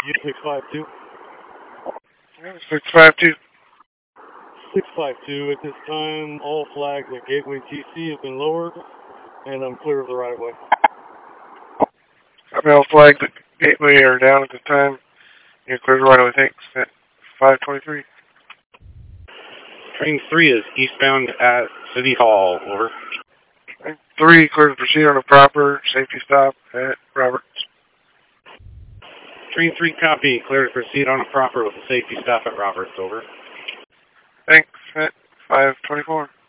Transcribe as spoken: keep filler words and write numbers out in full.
U six five two. six five two. six five two, at this time, all flags at Gateway T C have been lowered, and I'm clear of the right of way. All flags at Gateway are down at this time. You're clear to right away, thanks. At five twenty-three. Train three is eastbound at City Hall, over. Train three, clear to proceed on a proper safety stop at Roberts. Train three, copy. Clear to proceed on a proper with a safety stop at Roberts, over. Thanks. At five twenty-four.